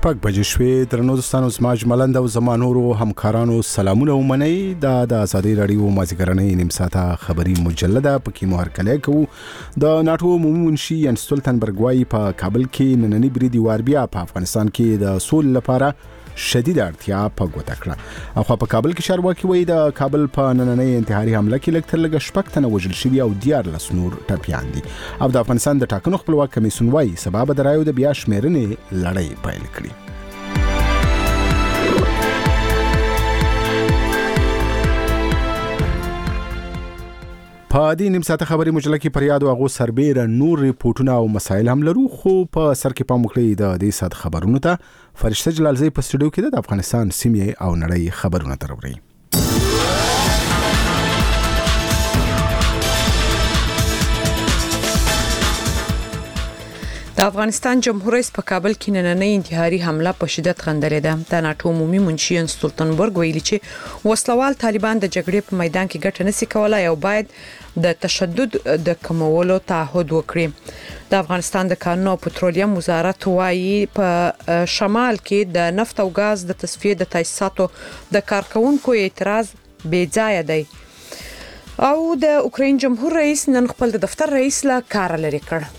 شپږ بجې شوې. درنو دوستانو، زما جملند او زما نورو همکارانو سلامونه ومنئ. دا د ازادي راډیو مازیګرنۍ نیم ساعته خبري مجله پکې مو هرکلی کوو. د ناټو عمومي منشي ین ستولتنبرګ وایي په کابل کې نننی بریدي وار بیا په افغانستان کې د سولې لپاره شدید اړتیا په ګوته کړه. او په کابل کې چارواکي وایي د کابل په نننۍ انتحاري حمله کې لږ تر لږه 6 تنه وژل شوي او 14 نور ټپیان دي. او د افغانستان د ټاکنو خپلواک کمیسیون وایي سبا به د رایو د بیا شمیرنې لړۍ پیل کړي. په دې نیم ساعته خبري مجله کې پر یاد واغو سربېره نور ریپورتونه او مسایل هم لرو، خو په سر کې پام وکړئ د دې ساعت خبرونو ته. فرشته جلالزی په سټوډیو کې د افغانستان سیمې او نړۍ خبرونه تروړي. د افغانستان جمهور رئیس په کابل کې نننۍ انتحاري حمله په شدت غندلې ده. د ناټو عمومي منشي ین ستولتنبرګ ویلي چې وسلوال طالبان د جګړې په میدان کې ګټه نشي کولای او باید د تشدد د کمولو تعهد وکړي. د افغانستان د کانونو او پټرولیم وزارت وايي په شمال کې د نفت او غاز د تصفیه د تاسیساتو د کارکونکو اعتراض بې ځای دی. او د اوکراین جمهور رئیس نن خپل د دفتر رئیس لا کار لري کړ.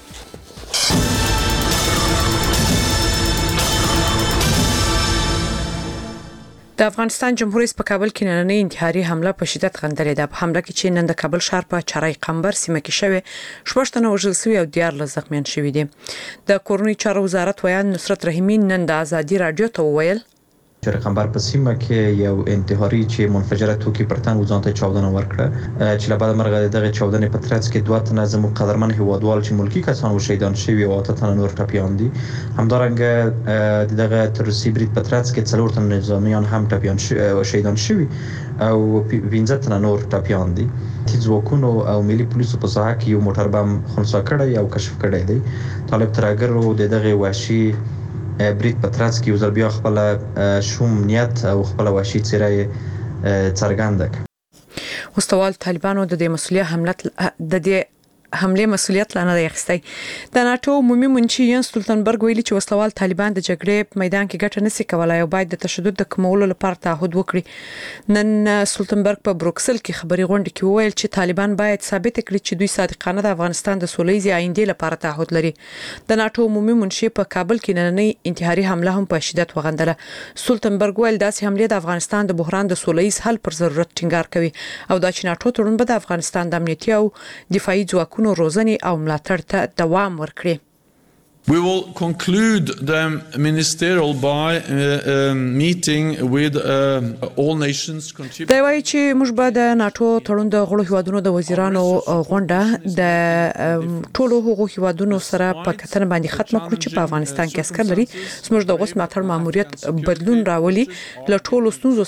د افغانستان جمهور رئیس په کابل کې نننۍ انتحاري حمله په شدت غندلې ده. په حمله کې چې نن د کابل ښار په چرای قمبر سیمه کې شوه 6 تنه وژل شوي او 14 زخمیان شوي دي. د کورنۍ چارو وزارت ویان نصرت رحیمی نن د ازادي رادیو ته وویل چرای قمبر په سیمه کې یو انتحاري چې منفجره توکي پرتنګ وزانته چاودنه ورکړه چې له بعد مرغه دغه چاودنه په ترڅ کې 2 تنه زموږ قدرمن هیوادوال چې ملکی کسان وشهیدان شوي او 8 تنه نور ټپیان دي. همدارنګه دغه تروریستي برید په ترڅ کې 4 تنه نظامیان هم ټپیان شهیدان شوي او 15 تنه نور ټپیان دي. ځواکونو او ملي پولیسو په ساحه کې یو موټر بم خنثی کړی او کشف کړی دی. طالب ترګرو د دغه وحشي برید په ترڅ کې وزل بیا خپل شوم نیت او خپل وحشي څیره څرګنده کړه. وسوال طالبانو د دې مسؤلیت حمله مسؤلیت لانه اخیستی. د ناټو عمومي منشي ین ستولتنبرګ ویلي چې وسوال طالبان د جګړې په میدان کې ګټه نشي کولای او باید د تشدد د کمولو لپاره تعهد وکړي. نن ستولتنبرګ په بروکسل کې خبري غونډه کې وویل چې طالبان باید ثابت کړي چې دوی صادقانه د افغانستان د سولېزي آینده لپاره تعهد لري. د ناټو عمومي منشي په کابل کې نننۍ انتحاري حمله هم په شدت وغندله. ستولتنبرګ ویل داسې حمله د افغانستان د بحران د سولېز حل پر ضرورت ټینګار کوي او دا چې ناټو تړون به د افغانستان د امنیتي او دفاعي ځواکونو روزنې او ملاتړ ته دوام ورکړي. We will conclude the ministerial by meeting with all nations contributors. دا وایي چې موږ به د ناټو تړون د غړو هیوادونو د وزیرانو غونډه د ټولو هغو هیوادونو سره په کتنه باندې ختم کړو چې په افغانستان کې عسكر لري. زموږ د غوښ ملاتړ ماموریت بدلون راولي. له ټولو ستونزو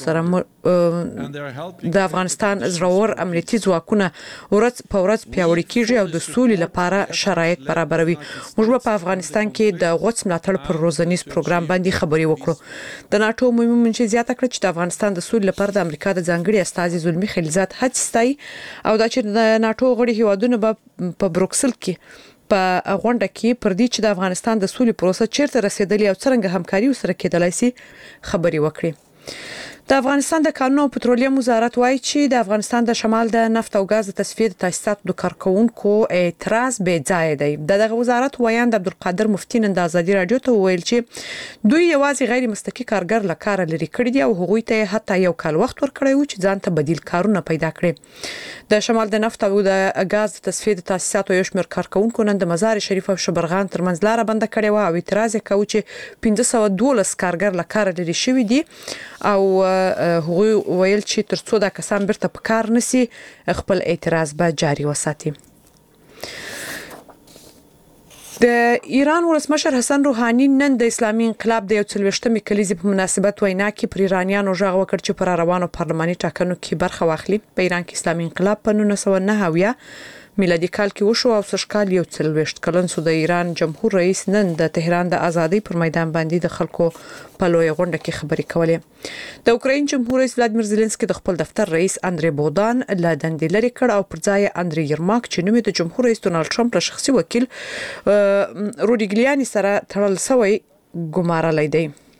سره د افغانستان زړور امنیتي ځواکونه ورځ په ورځ پیاوړي کیږي او د سولې لپاره شرایط برابروي. موږ په افغانستان کې د غوڅ ملاتړ پر روزنیز پروګرام باندې خبري وکړو. د ناټو عمومي منشي زیاته کړ چې د افغانستان د سولې لپاره د امریکا د ځانګړي استازي زلمی خلیزات هڅې ستایي او دا چې د ناټو غړي هیوادونه په بروکسل کې په غونډه کې پر دې چې د افغانستان د سولې پروسه چیرته رسیدلې او څنګه همکاري سره کېدلای شي خبري وکړي. د افغانستان د کانونو او پټرولیم وزارت وایي چې د افغانستان د شمال د نفت او غاز د تصفیه د تاسیساتو د کارکونکو اعتراض بې ځای دی. دغه وزارت وایي د عبدالقادر مفتی نن د ازادي رادیو ته ویل چې دوی یوازې غیر مستقی کارګر له کار لري کړی دي او هغوی ته حتی یو کال وخت ورکړی و چې ځان ته بدیل کارونه پیدا کړي. د شمال د نفت او د غاز د تصفیه د تاسیساتو یو شمېر کارکونکو نن د مزار شریف او شبرغان ترمنځ لار بند کړې و او اعتراض وکاو چې 1512 کارګر له کار لري شوی دي او هغوی ویل چې ترڅو دا کسان بیرته په کار نشي خپل اعتراض به جاري وساتي. د ایران ولسمشر حسن روحاني نن د اسلامي انقلاب د 40مې کلیزې په مناسبت وینا کې پر ایرانیانو غږ وکړ چې پر روانو پارلماني ټاکنو کې برخه واخلي. په ایران کې اسلامي انقلاب په 1909 میلادي کال کې وشو او سږکال 40 کلن سو. د ایران جمهور رئیس نن د تهران د ازادۍ پر میدان باندې د خلکو په لوی غونډه کې خبرې کولې. د اوکراین جمهور رئیس ولادیمیر زيلنسکي د خپل دفتر رئیس اندري بودان له دندې لري کړ او پر ځای اندري یرماک چې نوم د جمهور رئیس ډونالد ټرمپ له شخصي وکیل روډي ګلیاني سره تړل شوی ګمارلای دی.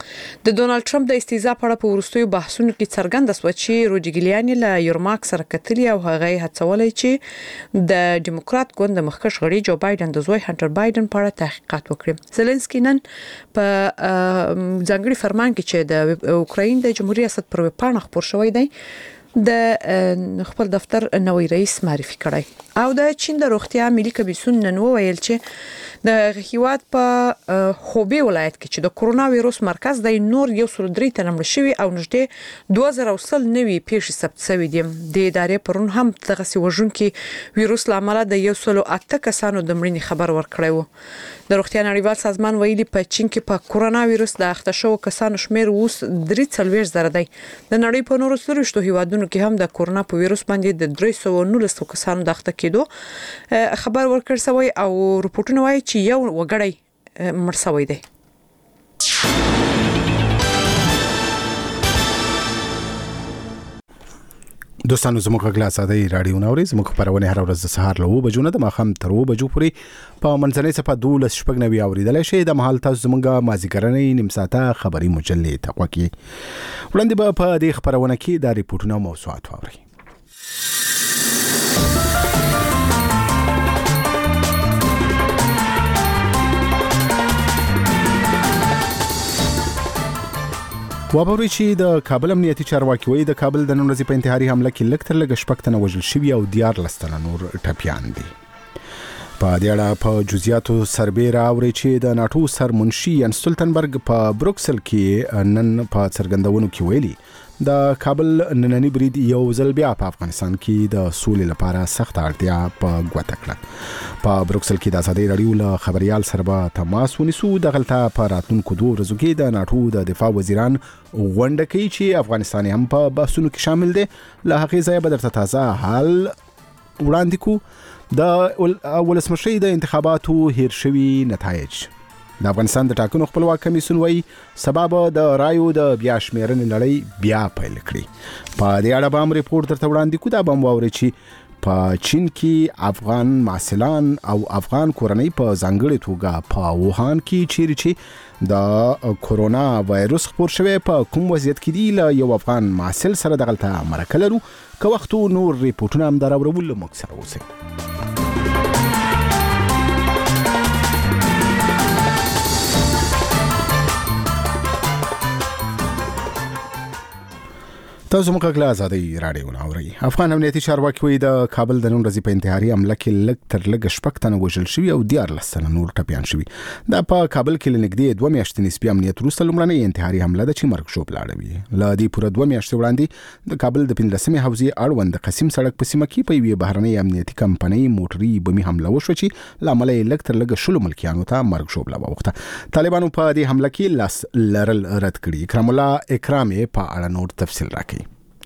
د ډونالد ټرمپ د استیزا په اړه په وروستیو بحثونو کې څرګنده شوه چې روډي ګیلیاني له یورماک سره کتلي او هغه هڅولای چې د ډیموکرات ګوند د مخکښ غړي جو بایدن د زوی هانټر بایدن په اړه تحقیقات وکړي. زيلنسکي نن په ځانګړي فرمان کې چې د اوکراین د جمهوریت ریاست پر ویبپاڼه خبر شوی دی د خپل دفتر نوی رئیس معرفي کړی او د چین د روغتیا ملي کمیسیون نن وویل چې د هیواد په خوبي ولایت کې چې د کرونا وایروس مرکز د نور 103 تنه مړ شوي او نږدې 2000 نوي پیښې ثبت شوې دي. د ادارې پرون هم دغه سیوژونکي وایروس لامل د 108 کسانو د مړینې خبر ورکړی و. د روغتیا نړیوال سازمان ویلي په چین کې په کرونا وایروس د اخته شوو کسانو شمیر اوس 43 دی. د نړۍ په نورو 30 هیوادونو کې هم د کرونا په وایروس باندې د 319 کسانو د اخته کېدو خبر ورکړ شوی او رپورټونه وايي چې یو وګړی مړ شوی دی. دوستانو زموږ غږ لا ساده رادیو ناوري زموږ خبرونه هر ورځ د سهار له 9 بجو نه د ماښام تر 2 بجو پورې په منځنۍ صفه 12:90 اوریدلای شئ. د مهال تاسو زموږه مازیګرنۍ نیم ساعته خبري مجلې تقوا کی وړاندې په دې خبرونه کې د ریپورتونو موضوعات واوري. وابوري چې د کابل امنیتي چارواکي وایي د کابل د نن ورځې په انتحاري حمله کې لږ تر لږه شپږ تنه وژل شوي او 14 تنه نور ټپیان دي. په دې اړه په جزئیاتو سربېره اوري چې د ناتو سرمنشي ان سټولټنبرګ په بروکسل کې نن په څرګندونو کې ویلي د کابل نننی برید یو ځل بیا په افغانستان کې د سولې لپاره سخت اړتیا په ګوته کړه. په بروکسل کې د ازادي رادیو له خبريال سره به تماس ونیسو. د غلطه په راتلونکو 2 ورځو کې د ناتو د دفاع وزیران غونډه کوي چې افغانستان هم په بحثونو کې شامل دي. له هغې ځایه به درته تازه حال وړاندې کو. د ولسمشي د انتخاباتو هیر شوي نتایج. د افغانستان د ټاکنو خپلواک کمیسیون وایي سبب د رایو د بیا شمیرنې لړۍ بیا پیل کړي. په دې اړه به هم ریپورت درته وړاندې کو. دا به هم واورئ چې په چین کې افغان محصلان او افغان کورنۍ په ځانګړې توګه په ووهان کې چیرې چې د کرونا وایروس خپور شوی په کوم وضعیت کې دی. له یو افغان محصل سره د غلطه مرکه لرو. که وختو نور ریپورتونه هم دراورول موږ سره اوسئ. تاسو موږ غلا ازادي رادیو ناوري. افغان امنیتي چارواکي وایي د کابل د نن ورځې په انتحاري حمله کې لږ تر لږه شپږ تنه وژل شوي او 14 تنه نور ټپیان شوي. دا په کابل کې لنږدې 2 میاشتې نسبي امنیت وروسته لومړنۍ انتحاري حمله ده چې مرګ ژوبله اړوي. له دې پوره 2 میاشتې وړاندې د کابل د 15مې حوزې اړوند د قسیم سړک په سیمه کې په یوې بهرنۍ امنیتي کمپنۍ موټري بمي حمله وشوه چې لامل یې لږ تر لږه شلو ملکیانو ته مرګ ژوبله واوښته. طالبانو په دې حمله کې لاس لرل رد کړي. اکرام الله اکرامي په اړه نور تفصیل راکړي.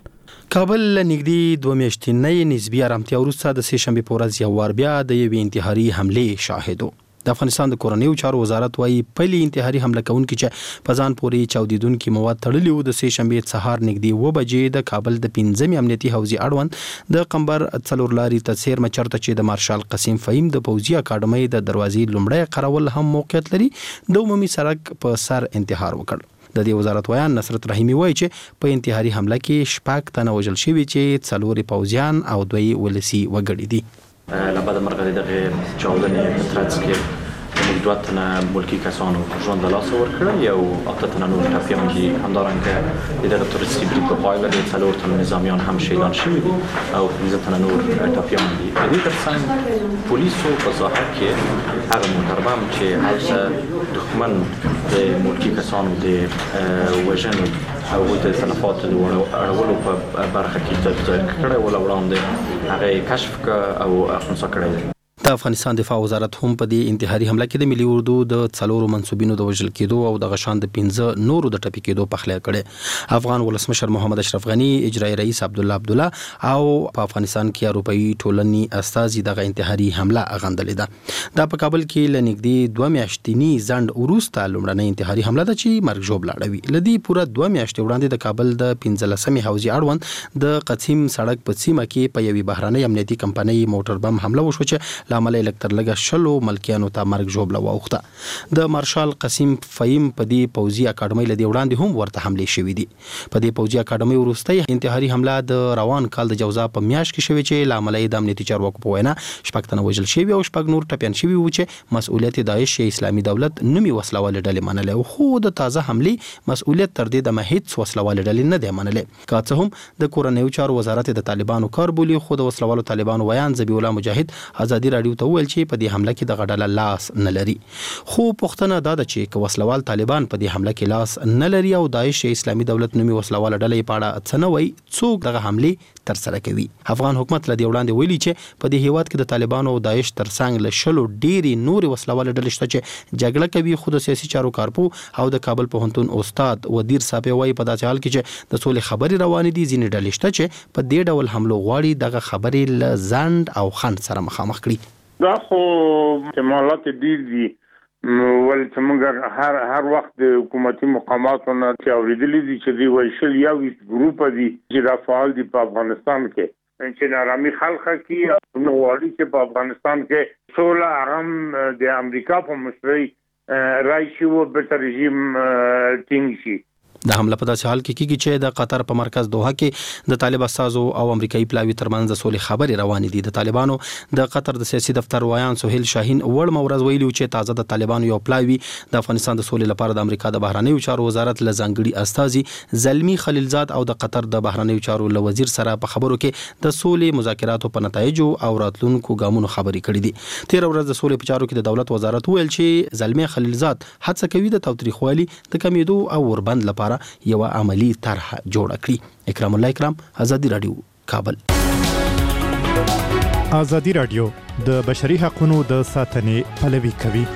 کابل نږدې 2 میاشتې نسبی آرامتیا وروسته د سه شنبه په ورځ یو وار بیا د یوې انتحاري حمله شاهدو. د افغانستان د کورنیو چارو وزارت وايي پهلي انتحاري حمله کوونکي چې په ځان پورې چاودیدونکي مواد تړلي وو د سه شنبه سهار نږدې 2 بجې د کابل د 15مې امنیتي حوزې اړوند د قمبر څلورلاري تسیر مچرته چې د مارشال قسیم فهیم د پوځي اکاډمۍ د دروازې لومړی قرول هم موقعیت لري د عمومي سړک په سر انتحار وکړ. د دې وزارت ویان نصرت رحیمی وایي چې په انتحاري حمله کې شپږ تنه وژل شوي چې 4 پوځیان او 2 ولسي وګړي دي. لبعد مرغلي دغه چاودنې په ترڅ کې موږ 2 تنه ملکی کسانو ژوند له لاسه ورکړل. یو 8 تنه نور ټپیان دي. همدارنګه د دغه تروریستي برید په پایله کې 4 تنه نظامیان هم شهیدان شوي دي او 15 تنه نور ټپیان دي. په دې ترڅنګ پولیسو په ظاهر کې هغه محترم چې هلته دښمن د ملکی کسانو د وژنې او د تلفات د اړولو په برخه کې تدبیر کړی ولا وړاندې هغه کشف او خنثی کړی. د افغانستان دفاع وزارت هم په دې انتحاري حمله کې د ملي اردو د 4 منسوبینو د وژل کېدو او د غشان د 15 نورو د ټپي کېدو په خله کړي. افغان ولسمشر محمد اشرف غنی، اجرایی رئیس عبدالله عبدالله او په افغانستان کې اروپאי ټولنې استازي دغه انتحاري حمله غندلې ده. دا په کابل کې لنږدې 2 میاشتې ځند وروسته لومړنۍ انتحاري حمله ده چې مرګ ژوبله اړوي. لدی پوره 2 میاشتې وړاندې د کابل د 15مې حوزې اړوند د قسیم سړک په سیمه کې په یوې بهرنۍ امنیتي کمپنۍ موټر بم حمله وشو چې لامل الکتر لګه شلو ملکیانو ته مرګ ژوبله واوخته د مارشال قسیم فهیم په دې پوځي اکاډمۍ لدی وړاندې هم ورته حمله شوې دي په دې پوځي اکاډمۍ وروستۍ انتحاري حمله د روان کال د جوزا په میاشت کې شوې چې لامل د امنیتي چارواکو په وینا شپږ تنه وژل شوي او شپږ نور ټپيان شوي و چې مسؤلیت داعش اسلامي دولت نومي وسلواله ډلې منلې او خو د تازه حمله مسؤلیت تر دې د هیڅ وسلواله ډلې نه دی منلې که څه هم د کورنیو چارو وزارت د طالبانو کار بولی خو د وسلوالو طالبانو ویان ذبیح الله مجاهد ازادي رادیو ته ویل چې په دې حمله کې د غډاله لاس نه لري خو پښتنه دا ده چې وسلوال طالبان په دې حمله کې لاس نه لري او داعش اسلامي دولت نومي وسلواله ډلې په اړه څه نه وایي څوک دغه حمله تر سره کوي افغان حکومت لدی وړاندې ویلي چې په دې هیواد کې د طالبانو او داعش ترڅنګ له شلو ډيري نور وسلواله ډلې شته چې جګړه کوي خو د سیاسي چارو کارپو او د کابل پوهنتون استاد ودیر صاحب وایي په داسې حال کې چې د سولې خبري روان دي ځینې ډلې شته چې په دې ډول حملو غواړي دغه خبرې له ځند او خند سره مخامخ کړي دا خو احتمالات ډیر دي ول چې موږ هر وخت د حکومتي مقاماتو نه چې اوریدلې دي چې دی وایشل یو ګروپ دي چې را فعال دي په افغانستان کې چې نارامي خلک کی نو وړي چې په افغانستان کې سوله آرام د امریکا په مشرۍ راشي او به رژیم ټینګ شي د حمله په داسې حال کې کیږي چې د قطر په مرکز دوحه کې د طالب اساسو او امریکایي پلاوی ترمنځ د سولې خبرې روانې دي د طالبانو د قطر د سیاسي دفتر وایان سهیل شاهین وړ مورز ویلي چې تازه د طالبانو یو پلاوی د افغانستان د سولې لپاره د امریکا د بهرنیو چارو وزارت له ځانګړي استازي زلمی خلیلزاد او د قطر د بهرنیو چارو له وزیر سره په خبرو کې د سولې مذاکراتو په نتایجو او راتلونکو ګامونو خبرې کړې دي تیر ورځ د سولې په چارو کې د دولت وزارت ویل چې زلمی خلیلزاد هڅه کوي د تاوتریخوالي د کمیدو او وربند لپاره یو عملی طرح جوړ کړي اکرام الله اکرام ازادي رادیو کابل ازادي رادیو د بشري حقوقو د ساتنې پلوي کوي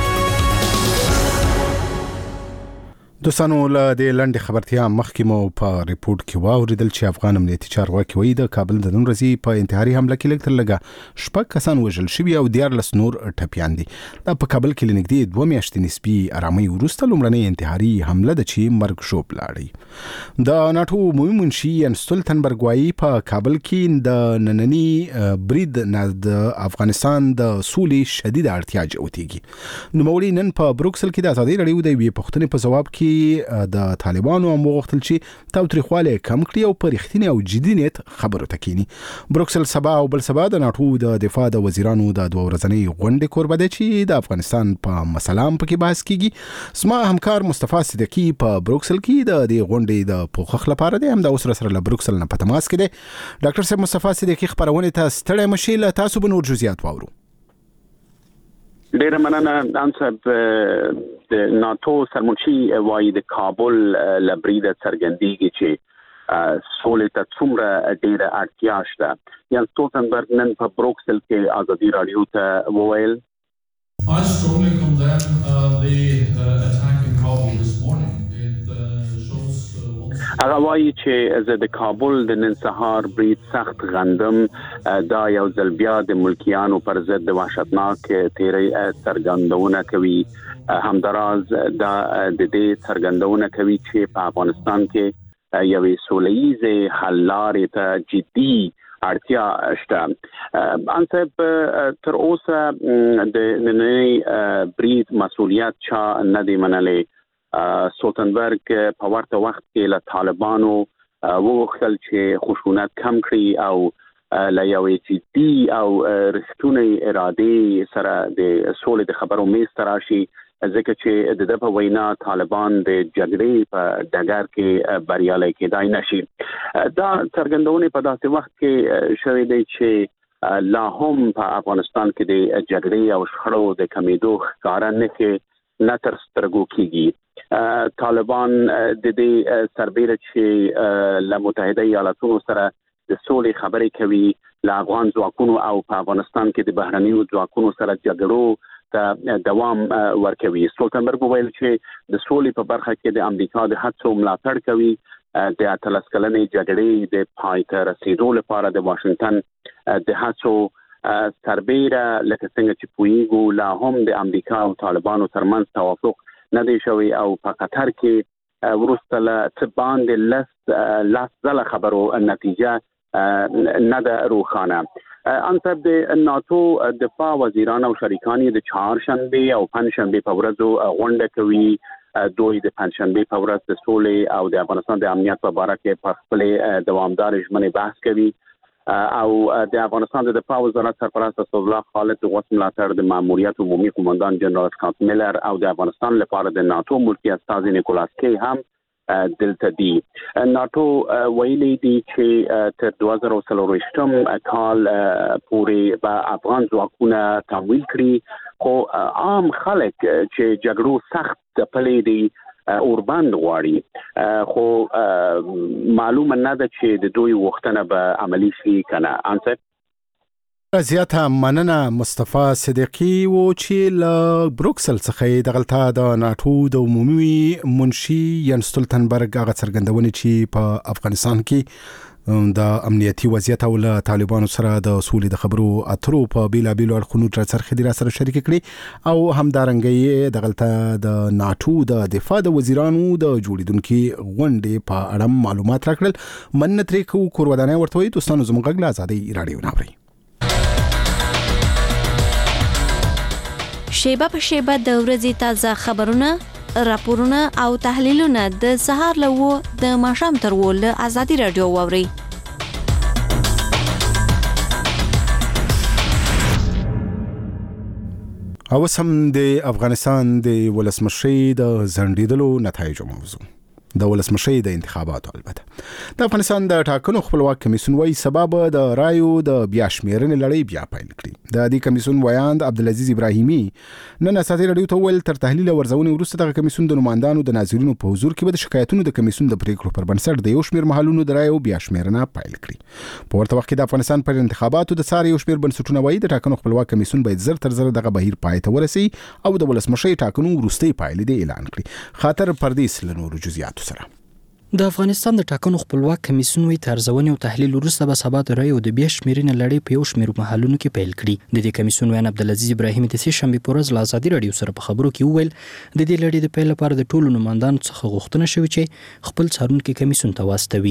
دوستانو له د لنډ خبرتیا مخکې مو په ریپورت کې واوریدل چې افغان امنیتي چارواکي وایي د کابل د نن ورځې په انتحاري حمله کې لږ تر لږه شپږ کسان وژل شوي او 14 نور ټپيان دي دا په کابل کې لنږدې 2 میاشتې نسبي آرامۍ وروسته لومړنۍ انتحاري حمله ده چې مرګ شوب لاړی د ناتو عمومي منشي ین ستولتنبرګ وایي په کابل کې د ننني برید نه د افغانستان د سولې شدید اړتیا جوتېږي نوموړي نن په بروکسل کې د ازادي رادیو د وی پښتنې په جواب کې د طالبانو هم وغوښتل چې تاوتریخواله کم کړي او په رښتینی او جدي نیت خبرو ته کینی بروکسل سبا او بل سبا د ناتو د دفاع د وزیرانو د 2 ورځنۍ غونډې کوربه ده چې د افغانستان په مسلام پکې بحث کیږي سما همکار مصطفی صدیقی په بروکسل کې د دې غونډې د پوښښ لپاره دی هم د اوس سره له بروکسل نه په تماس کې دی ډاکټر صاحب مصطفی صدیقی خبرونه ته ستړی مشي له تاسو به نور جزئیات واورو ډیر مننه انصب د ناتو سرمنشي وایي د کابل لبرید څرګندېږي چې سولې ته څومره ډیره اړتیا شته یان ستولتنبرګ نن په بروکسل کې ازادي رادیو ته وویل I strongly condemn the attack in Kabul this morning. هغه وایي چې زه د کابل د نن سهار برید سخت غندم دا یو ځل بیا د ملکیانو پر ضد د وحشتناک تیری څرګندونه کوي همداراز دا د دې څرګندونه کوي چې په افغانستان کې یوې سولهییزې حل لارې ته جدي اړتیا شته انصب تر اوسه د نننۍ برید مسؤلیت چا نه دی منلی ستولتنبرګ په ورته وخت کې له طالبانو وغوښتل چې خشونت کم کړي او له یوې جدي او رښتونې ارادې سره د سولې د خبرو میز ته راشي ځکه چې د په وینا طالبان د جګړې په ډګر کې بریالي کېدای نشي دا څرګندونه په داسې وخت کې شوې ده چې لا هم په افغانستان کې د جګړې او شخړو د کمیدو ښکارا نه تر سترګو کېږي طالبان د دې سربېره چې له متحده ایالاتونو سره د سولې خبرې کوي له افغان ځواکونو او په افغانستان کې د بهرنیو ځواکونو سره جګړو ته دوام ورکوي ستولتنبرګ ویل چې د سولې په برخه کې د امریکا د هڅو ملاتړ کوي د 18 کلنې جګړې د پای ته رسیدو لپاره د واشنگټن د هڅو سربېره لکه څنګه چې پویګو لا هم د امریکا او طالبانو ترمنځ توافق نه دی شوی او په قطر کې ورسته له باندې لاس ځله خبرو نتیجه نه ده روښانه ان صاحب د ناتو دفاع وزیران او شریکان د چهارشنبه او پنځشنبه په ورځو غونډه کوي. دوی د پنځشنبه په ورځ د سولې او د افغانستان د امنیت په اړه کې په خپل دوامدار ژمنې بحث کوي او د افغانستان د دفاع وزارت سرپرست اسد الله خالد د غوث ملاتړ د ماموریت عمومي قومندان جنرال اسکات میلر او د افغانستان لپاره د ناتو ملکی استازي نیکولاس کی هم دلته دي. ناتو ویلي دي چې تر 2023 کال پورې به افغان ځواکونه تمویل کړي، خو عام خلک چې جګړو سخت پلې دي اوربند غواړي، خو معلومه نه ده چې د دوی وختونه به عملی شي کنه. انصر زیاته مننه مصطفی صدیقی و چې له بروکسل څخه دغلطه د ناتو د عمومي منشي ینس ستولتنبرګ هغه څرګندونې چې په افغانستان کې د امنیتي وضعیت او له طالبانو سره د سولې د خبرو اترو په بیلابیلو اړخونو تر څرخ دی را سره شریک کړي او همدارنګه دغلطه د ناتو د دفاع د وزیرانو د جوړیدونکو غونډې په اړه معلومات راکړل. مننه کو کورودانه ورته وي دوستانو زموږ غلا ازادي رادیو ناوړي. شیبه په شیبه د ورځې تازه خبرونه، راپورونه او تحلیلونه د سهار له د ماښام تر ول ازادي رادیو واوري. او سم د افغانستان د ولسمشي د ځنډیدلو نتایج موضوع د ولسمشي د انتخاباتو. البته د افغانستان د ټاکنو خپلواک کمیسیون وايي سبب د رایو د بیا شمیرنې لړۍ بیا پیل کړي. د دې کمیسیون ویاند عبدالعزیز ابراهیمي نن اساتیر رادیو ته ویل تر تحلیل ورزونې وروسته د کمیسیون د نمائندانو د ناظرینو په حضور کې به د شکایتونو د کمیسیون د پریکړو پر بنسټ د یو شمیر محلونو د رایو بیا شمیرنه پیل کړي. په ورته وخت کې د افغانستان پر انتخاباتو د ساري یو شمیر بنسټونه وايي د ټاکنو خپلواک کمیسیون باید زر تر زر دغه بهیر پای ته ورسي او د ولسمشي ټاکنو وروستي پایلې د اعلان کړي. خاطر پردیس له نورو جزئیاتو سره د افغانستان د ټاکنو خپلواک کمیسیون وی ترځونې او تحلیل وروسته به سبا د رایو د بیا شمیرنې لړۍ په یو شمیر محلونو کې پیل کړي. د دې کمیسیون ویاند عبدالعزیز ابراهیمي د سې شنبې په ورځ له ازادي رادیو سره په خبرو کې وویل د دې لړۍ د پیل لپاره د ټولو نمائندانو څخه غوښتنه شوې چې خپل څارونکي کمیسیون ته واستوي.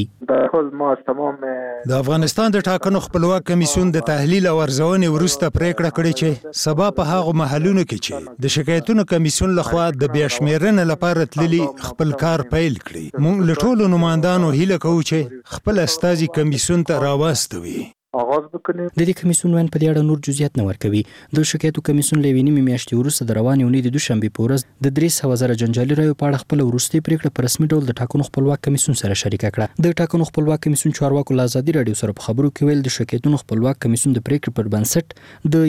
د افغانستان د ټاکنو خپلواک کمیسیون د تحلیل او ارزونې وروسته پریکړه کړې چې سبا په هغه محلونو کې چې د شکایتونو کمیسیون لخوا د بیا شمیرنې لپاره تللي خپل کار پیل کړي. موږ له ټولو نمائندانو هیله کوو چې خپل استازي کمیسیون ته راواستوي. د دې کمیسیون وین په دې اړه نور جزئیات نه ورکوي. د شکایتو کمیسیون له ویني میاشتې وروسته د روانې اونۍ د دوشنبه په ورځ د 300,000 جنجالي رایو په اړه خپل وروستي پریکړه په رسمي ډول د ټاکنو خپلواک کمیسیون سره شریک کړه. د ټاکنو خپلواک کمیسیون چارواکو له ازادي رادیو سره په خبرو کې ویل د شکایتونو خپلواک کمیسیون د پریکړې پر بنسټ د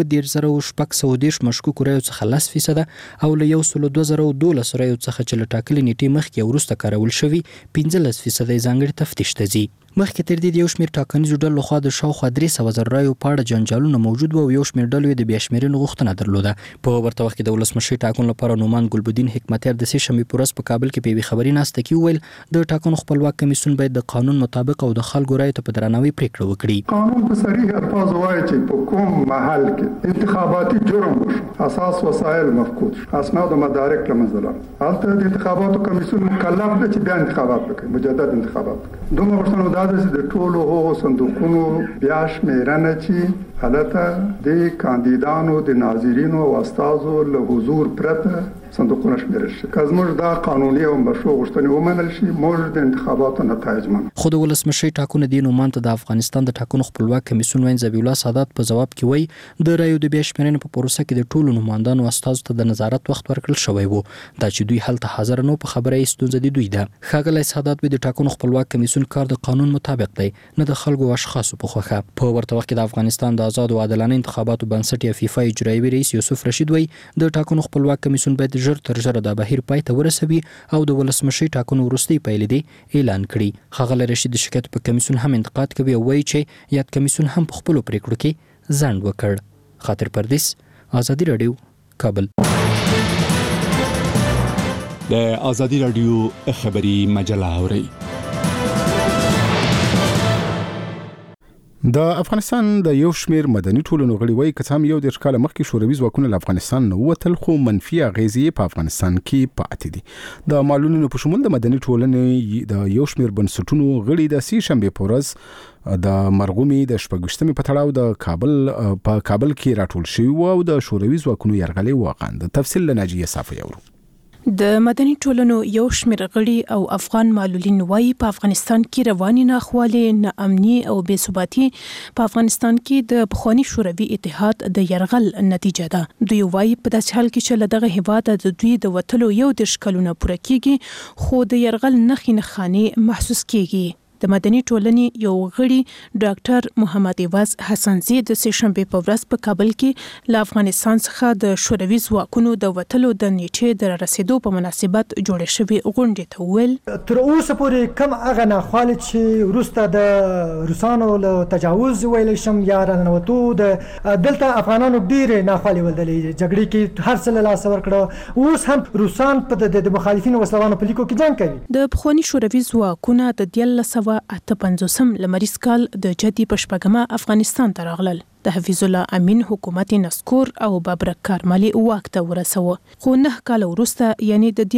1,010,630 مشکوک رایو څخه 10% او له 1,012 رایو څخه چې له ټاکلې نیټې مخکې وروسته کارول شوي 15% ځانګړي تفتیش ته ځي. مخکې تر دې د یو شمیر ټاکنیزو ډلو لخوا د شاوخوا 300,000 رایو په اړه جنجالونه موجود وو او یو شمیر ډلو د بیا شمیرنې غوښتنه درلوده. په ورته وخت کې د ولسمشي ټاکنو لپاره نومان ګلبدین حکمتیار د سې شنبې په ورځ په کابل کې په یوې خبري ناسته کې وویل د ټاکنو خپلواک کمیسیون باید د قانون مطابق او د خلکو رایو ته په درناوي پریکړه وکړي. قانون په صریح الفاظ وایي چې په کوم محل کې انتخاباتي جرم وشو اساس وسایل مفقود شو اسناد و مدارک له منځه لاړل هلته د انتخاباتو کمیسیون مکلف دی چې بیا انتخابات وکړي مجدد انتخابات وکړي. دومره غوښتنه دا ده چې د ټولو هغو صندوقونو بیا شمیرنه چې هلته د کاندیدانو د ناظرینو او استازو له حضور پرته صندوقونه شمیرل شي. که زموږ دا قانوني او مشروع غوښتنې ومنل شي موږ د انتخاباتو نتایج منو. خو د ولسمشي ټاکنو د نومان ته د افغانستان د ټاکنو خپلواک کمیسیون وین ذبیح الله سادات په جواب کې وایي د رایو د بیا شمیرنې په پروسه کې د ټولو نمائندانو استازو ته د نظارت وخت ورکړل شوی وو. دا چې دوی هلته حاضر نه په خبره یې ستونزه د دوی ده. ښاغلی سادات وایي د ټاکنو خپلواک کمیسیون کار د قانون مطابق دی نه د خلکو او اشخاصو په خوښه. په ورته وخت کې د افغانستان د آزاد او عادلانه انتخاباتو بنسټ یا فیفا اجرایي رئیس یوسف رشید وایي د ټاکنو خپلواک کمیسیون باید ژر تر ژره د بهیر پای ته ورسوي او د ولسمشي ټاکنو وروستي پایلې دی اعلان کړي. ښاغلی رشید د شکایت په کمیسیون هم انتقاد کوي او وایي چې یاد کمیسیون هم په خپلو پریکړو کې ځنډ وکړ. خاطر پردیس، ازادي رادیو، کابل. د ازادي رادیو خبري مجله اورئ. د افغانستان د یو شمیر مدني ټولنو غړي وایي که څه هم یو دېرش کاله مخکې شوروي ځواکونه له افغانستان نه ووتل خو منفي اغېزې په افغانستان کې پاتې دي. د معلولینو په شمول د مدني ټولنې د یو شمیر بنسټونو غړي د سې شنبې په ورځ د مرغومي د 26مې په تړاو د کابل کې راټول شوي وو او د شوروي ځواکونو یرغلې وغندل. تفصیل له ناجیه صافی اورو. د مدني ټولنو یو شمېر غړي او افغان معلولین وایي په افغانستان کې رواني ناخوالې، ناامني او بې ثباتي په افغانستان کې د پخواني شوروي اتحاد د یرغل نتیجه ده. دوی وایي په داسې حال کې چې له دغه هیواده د دوی د وتلو 11 کلونه پوره کیږي خو د یرغل نښې نښانې محسوس کیږي. د مدني ټولنې یو غړي ډاکټر محمد ایواز حسنزي د سې شنبې په ورځ په کابل کې له افغانستان څخه د شوروي ځواکونو د وتلو د نیټې د رسیدو په مناسبت جوړې شوې غونډې ته وویل تر اوسه پورې کم هغه ناخوالې چې وروسته د روسانو له تجاوز ویلی شم یا راننوتو دلته افغانانو ډېرې ناخوالې ولدلې. جګړې کې هر څه له لاسه ورکړه. اوس هم روسان په د مخالفینو وسلوانو په لیکو کې جنګ کوي. د پخواني شوروي ځواکونه د 1958 لمریز کال د جدي پشپګما افغانستان ته راغلل. د حفیظ الله امین حکومت نسکور او بابرک کارمالي واک ته ورسوه. خو 9 کال وروسته یعنی د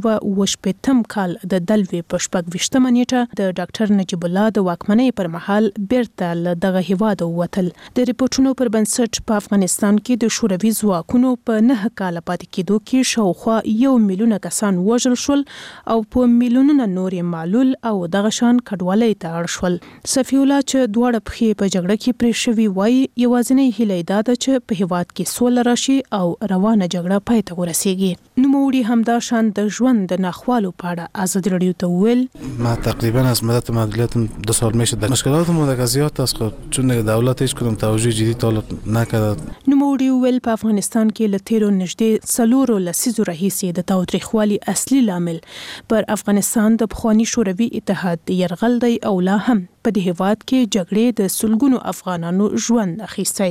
1980 کال د دلوي پشپګ نیټه د ډاکټر نجیب الله د واکمنۍ پر مهال بیرته له دغه هیواد ووتل. د ریپورتونو پر بنسټ په افغانستان کې د شوروي ځواکونو په 9 کال پاتې کېدو کې شاوخوا 1 میلیون کسان وژل شول او په میلیونونو نورې معلول او دغه شان کډوالۍ ته اړ شول. صفی الله چې دواړه پخې په جګړه کې پرې شوي وایي یوازینۍ هیله دا ده چې په هیواد کې سوله راشي او روانه جګړه پای ته ورسیږي. نوموړي همدا شان د ژوند د ناخوالو په اړه ازادي رادیو ته وویل ما تقریبا از مدت معلولیت 2 سال میشه. مشکلات متقاضیات است چون دولت هیچ کدوم توجه جدی طالب نکرد. نوموړي ویل په افغانستان کې له تیرو نږدې 4 لسیزو راهیسې د تاوتریخوالي اصلي لامل پر افغانستان د پخواني شوروي اتحاد یرغل دی او لا هم په دې هیواد کې جګړې د سلګونو افغانانو ژوند اخیستی.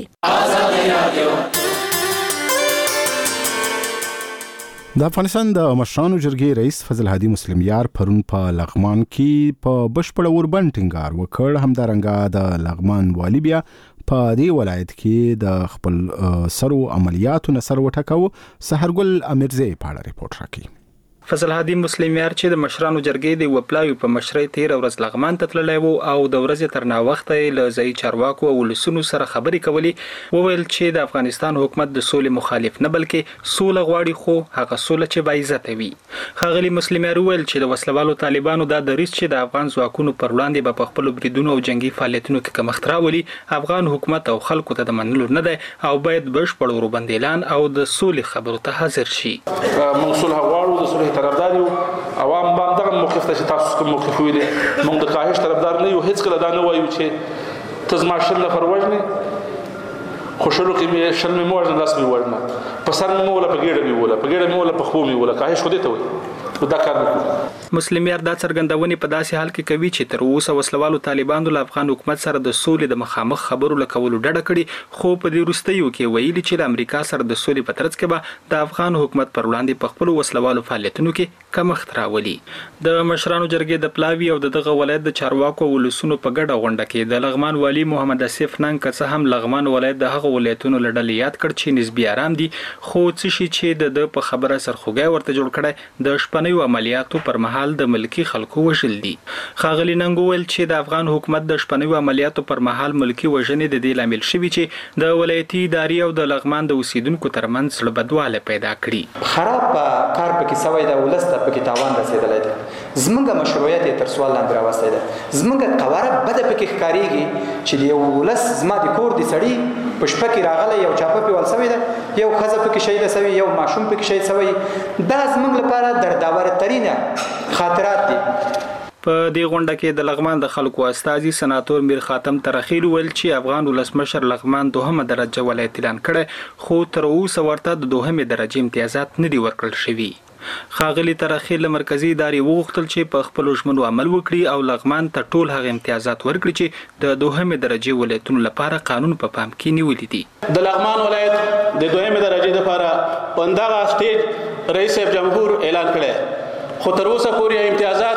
د افغانستان د مشرانو جرګې رئیس فضل هادي مسلم یار پرون په لغمان کې په بشپړ اوربند ټینګار وکړ. همدارنګه د لغمان والی بیا په دې ولایت کې د خپل سرو عملیاتو نصر وټکاو. سحرګل امیرزی په اړه ریپورت راکړي. فضل هادي مسلم یار چې د مشرانو جرګې د وپلاوي په مشرۍ 13 ورځ لغمان ته تللی وو او د ورځې تر ناوخته له ځای چارواکو او ولسونو سره خبرې کولې. وویل چې د افغانستان حکومت د سولې مخالف نه بلکې سوله غواړي خو هغه سوله چې باعزته وي. ښاغلي مسلم یار وویل چې د وسلوالو طالبانو دا دریځ چې د افغان ځواکونو پر وړاندې به په خپلو بریدونو او جنگي فعالیتونو کې کمښت راولي افغان حکومت او خلکو ته د منلو نه دی او باید بشپړ اوربند اعلان او د سولې خبرو ته حاضر شي. موصول هواړو د سولې طرفدار یو عوام باندې دغه موقف ته تاسو کوم موقف ویلي موږ د کاهش طرفدار نه یو هیڅ کله دا نه وایو چې تزما شل نفر وژني خو شلو کې مې شل مې وژنه لاس مې وژنه په سر مې ولا په ګیډه مې ولا په ګیډه مې ولا په خو مې ولا کاهش خو دې ته وایي دا کار وکړو. مسلم یار دا څرګندونې په داسې حال کې کوي چې تر اوسه وسلوالو طالبانو له افغان حکومت سره د سولې د مخامخ خبرو لکولو ډډه کړي خو په دې وروستیو کې ویلي چې د امریکا سره د سولې په ترڅ کې به د افغان حکومت پر وړاندې په خپل وسلوالو فعالیتونو کې کمښت راولي. د مشرانو جرګې د پلاوي او دغه ولایت د چارواکو ولسونو په ګډه غونډه کې د لغمان والی محمد اسف ننګ که هم لغمان ولایت د هغه ولایتونو لړل یاد کړ چې نسبی آرام دي خو څه شي چې د په خبره سرخوږی ورته جوړ کړي د شپنیو عملیاتو پر مهال د ملکی خلکو وژل دي. ښاغلي ننګ ویل چې د افغان حکومت د شپنیو عملیاتو پر مهال ملکی وژنې د دې لامل شوي چې د ولایتي ادارې او د لغمان د اوسیدونکو ترمنځ زړه بدواله پیدا کړي. خراب کار پکې سوی دا ولسته پکې تاوان رسیدلی دی. زمونږ مشروعیت یې تر سوال لاندې راوستی دی. زمونږ قواره بده پکې ښکارېږي چې د یو ولس زما د کور د سړي په شپه کې راغلی یو چاپه پې ول سوی ده یو ښځه پکې شهیده سوی یو ماشوم پکې شهید سوی. دا زمونږ لپاره دردآورترینه خاطرات دي. په دې غونډه کې د لغمان د خلکو استازي سناتور میر خاتم ترخیل ویل چې افغان ولسمشر لغمان 2مه درجه ولایت اعلان کړي خو تر اوسه ورته د 2مه درجه امتیازات نه دي ورکړل شوي. ښاغلي ترخیل له مرکزي ادارې وغوښتل چې په خپلو ژمنو عمل وکړي او لغمان ته ټول هغه امتیازات ورکړي چې د 2مه درجه ولایتونو لپاره قانون په پام کې نیولي دي. د لغمان ولایت د 2مه درجه لپاره پندغه سټیج رئیس جمهور اعلان کړي خو تر اوسه پورې امتیازات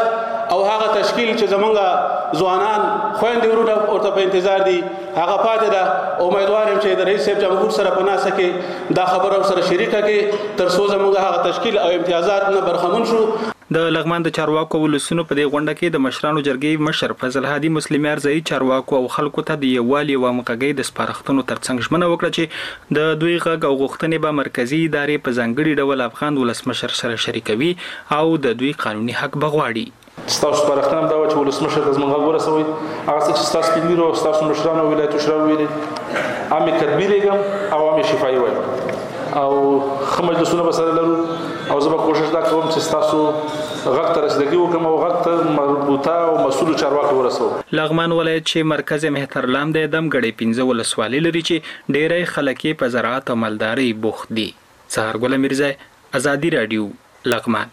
او هغه تشکیل چې زمونږ ځوانان خويندې ورونه ورته په انتظار دي هغه پاتې ده. امیدوار یم چې د رئیس صاحب جمهور سره په ناسه کې دا خبره سره شریکه کې تر څو زمونږ هغه تشکیل او امتیازات نه برخمن شو. د لغمان د چارواکو ولسونو په دې غونډه کې د مشرانو جرګې مشر فضل هادي مسلمي ارزي چارواکو او خلکو ته د یووالي او همغږۍ د سپارښتنو ترڅنګ ژمنه وکړه چې د دوی غږ او غوښتنې به مرکزی ادارې په ځانګړي ډول افغان ولسمشر سره شریکوي او د دوی قانوني حق بغواړي. ستاسو سپارښتنه دا چې ولسمشر د زمونږ غږ ورسوي هغه څه چې ستاسو پیلو ستاسو مشرانو ولایتو شورا ویلي عامې کتبي لګم او عامې شفایي وایم او ښه مجلسونه به سره لرو او زه به کوشش دا کوم چې ستاسو غږ ته رسیدګي وکړم او غږ ته مربوطه او مسؤلو چارواکو ورسوم. لغمان ولایت چې مرکز مهترلام د دمګړې 15 ولسوالۍ لري چې ډېری خلک په زراعت او مالدارۍ بوخت دي. سهار ګل میرزا، ازادي رادیو، لغمان.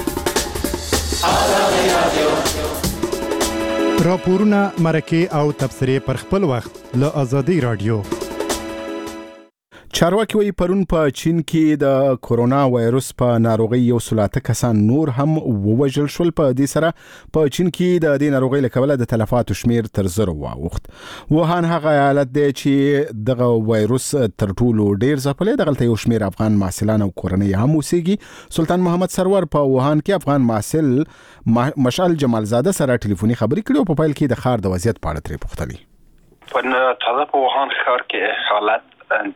راپورونه، مرکې او تبصرې پر خپل وخت له ازادي رادیو. چارواکي وایي پرون په چین کې د کورونا وایروس په ناروغۍ 100 کسان نور هم ووژل شول. په دې سره په چین کې د دې ناروغۍ له کبله د تلفاتو شمیر تر 0 واوښت. ووهان هغه ایالت دی چې دغه وایروس تر ټولو ډیر ځپلی. دغلته یو شمیر افغان محصلان او کورنۍ هم اوسېږي. سلطان محمد سرور په ووهان کې افغان محصل مشعل جمالزاده سره ټلیفوني خبرې کړې او په پیل کې د ښار د وضعیت په اړه ترې پوښتلې. په تازه په ووهان ښار کې حالت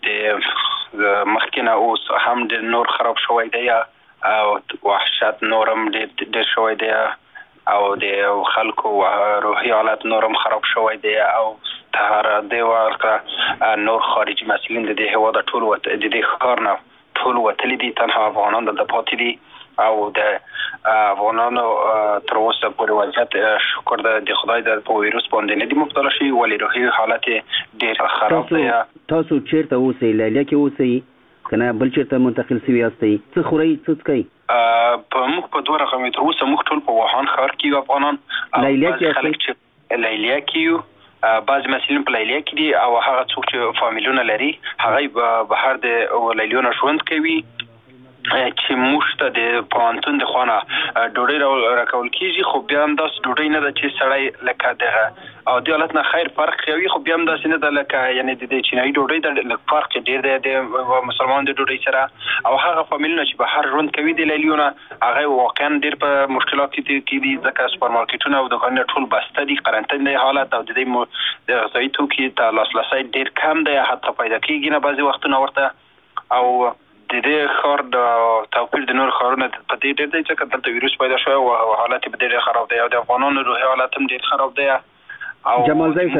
د مخکنه اوس هم د نور خراب شوی دی او وحشت نورم ډېر شوی دی او د خلکو روحي حالت نورم خراب شوی دی او تر دې ورکه نور خارجي مسئولین د دې هېواد ټول د دې ښار نه ټول وتلي دي. تنها افغانان دلته پاتې دي او د افغانانو تر اوسه پورې وضعیت شکر د خدای د وایروس باندې نه دی مبتلا شوي ولې روحي حالت ډېر خراب دی. تاسو چیرته اوسئ؟ لیلیه کې اوسئ کنه بل چیرته منتقل شوي یاستئ؟ څه خورئ څه څکئ؟ په موږ په دوه رقمې تر اوسه موږ ټول په ووهان ښار کې یو افغانان. لیلیه کې خلک چې لیلیه کې یو بعض مسئولین په لیلیه کې دي او هغه څوک چې فامیلونه لري هغه بهر د لیلیونه ژوند کوي چې موږ ته د پوهنتون د خوا نه ډوډۍ راکول کېږي. خو بیا هم داسې ډوډۍ نه ده چې سړی لکه دغه عادي حالت نه خیر فرق کوي. خو بیا هم داسې نه ده لکه یعنې د چینایي ډوډۍ د لږ فرق ډېر دی د مسلمان د ډوډۍ سره. او هغه فامیلونه چې بهر ژوند کوي د لیلیونه هغه واقعا ډېر په مشکلات کې دي ځکه سوپرمارکیټونه او دوکانونه ټول بسته دي، قرنطین دی حالت او د دې د غذایي توکي ته لاسرسی ډېر کم دی، حتی پیدا کېږي نه بعضې وختونه ورته. او د دې ښار د توپیر د نور ښارونو په دې ډېر دی ځکه دلته ویروس پیدا شوی او حالت یې ډېر خراب دی او د افغانانو روحي حالت هم ډېر خراب دی. او جمالزای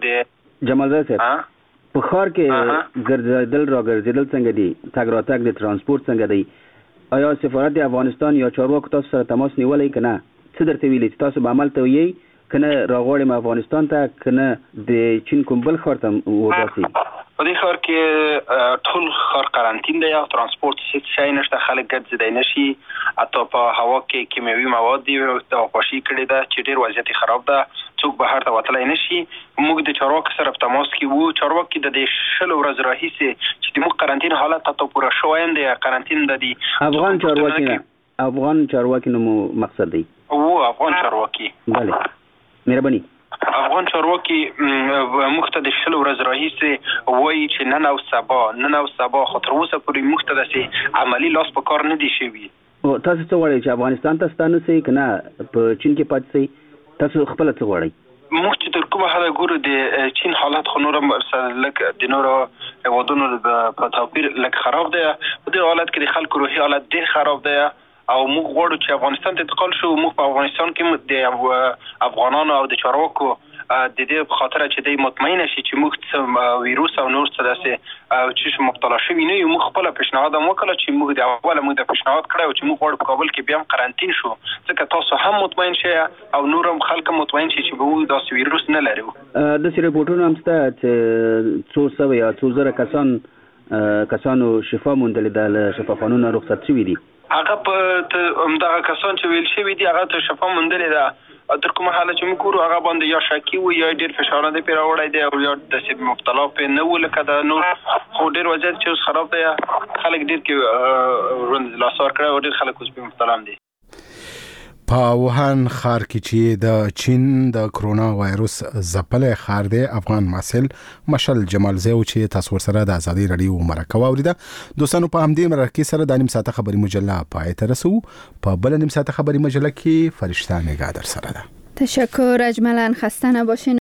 صاحب په ښار کې ګرځېدل راګرځېدل څنګه دي؟ تګ راتګ د ترانسپورت څنګه دی؟ آیا سفارت د افغانستان یا چارواکو تاسو سره تماس نیولی که نه؟ څه درته ویلي چې تاسو به عمل ته ویئ که نه راغواړم افغانستان ته که نه د چین کوم بل ښار ته وباسئ؟ په دې ښار کې ټول ښار قرنطین دی او ترانسپورت هیڅ شی نشته، خلک ګرځېدی نشي. حتی په هوا کې کیمیاوي مواد دي او خواشي کړې ده چې ډېر وضعیت خراب ده، څوک بهر ته وتلی نشي. موږ د چارواکو سره په تماس کې وو. چارواکي د دې 20 ورځې راهیسې چې د موږ قرنطین حالت ته پوره شوی دی قرنطین د دي افغان چارواکي نو مقصد دی افغان چارواکي. بله مهرباني. افغان چارواکي موږ ته د 20 ورځې راهیسې وایي چې نن او سبا خو تر اوسه پورې موږ ته داسې عملي لاس په کار نه دی شوي. تاسو څه غواړئ چې افغانستان ته ستانه سئ که نه په چین کې پاتې سئ؟ تاسو خپله څه غواړئ؟ موږ چې تر کومه حده ګورو د چین حالت خو نور لږ د نورو هېوادونو په توپیر لږ خراب دی. په دې حالت کې د خلکو روحي حالت ډېر خراب دی او موږ غواړو چې افغانستان ته انتقال شو. موږ په افغانستان کې د افغانانو او د چارواکو د دې په خاطر چې دوی مطمئن شي چې موږ ویروس او نور څه داسې چې مبتلا شوي نه یو. موږ خپله پیشنهاد هم وکړه چې موږ د اوله موږ د پیشنهاد کړی چې موږ غواړو په کابل کې بیا هم قرنطین شو ځکه تاسو هم مطمئن شئ او نور هم خلک هم مطمئن شي چې موږ داسې ویروس نه لرو. داسې رپورټونه هم شته چې 200 یا 2000 کسانو شفا موندلې ده، له شفاخانو رخصت شوي دي. هغه په همدغه کسان چې ویل شوي دي هغه ته شفا موندلې ده. تر کومه حاله چې موږ ګورو هغه باندې یا شکي و یا ډېر فشار دی پرې راوړی دی او یا داسې مبتلا پرې نه و لکه د نور. خو ډېر وضعیت چې اوس خراب دی، خلک ډېر کې ژوند لاس ورکړی او ډېر خلک اوس پرې مبتلا هم دي. په ووهان ښار کې چې د چین د کرونا وایروس ځپلی ښار دی افغان محصل مشل جمال زیو چې تاسو ورسره د ازادي رادیو مرکه واوریده. دوستانو په همدې مرکه سره د نیم ساعته خبري مجله پای ته رسو. په بل نیم ساعته خبري مجله کې فرشته نگاه در سره ده. تشکر اجملا، خسته نباشین.